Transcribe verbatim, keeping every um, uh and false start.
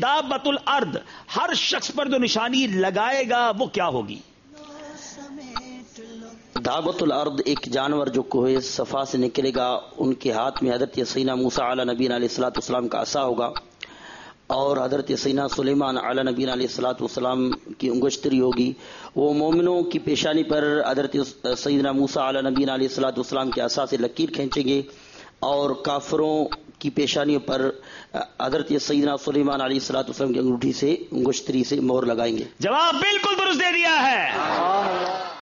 दाबतुल अर्द, हर शख्स पर जो निशानी लगाएगा वो क्या होगी? दाबतुल अर्द एक जानवर जो कोहे सफा से निकलेगा, उनके हाथ में हजरत सैयदना मूसा अला नबीना अलैहिस्सलातु वस्सलाम का असा होगा और हजरत सैयदना सुलेमान अला नबीना अलैहिस्सलातु वस्सलाम की अंगुश्तरी होगी। वो मोमिनों की पेशानी पर हजरत सैयदना मूसा अला नबीना अलैहिस्सलातु वस्सलाम के असा से लकीर खींचेंगे और काफिरों की पेशानियों पर हजरत सैयदना सुलेमान अलैहिस्सलातु वस्सलाम की अंगूठी से अंगुश्तरी से मोहर लगाएंगे। जवाब बिल्कुल दुरुस्त दे दिया है।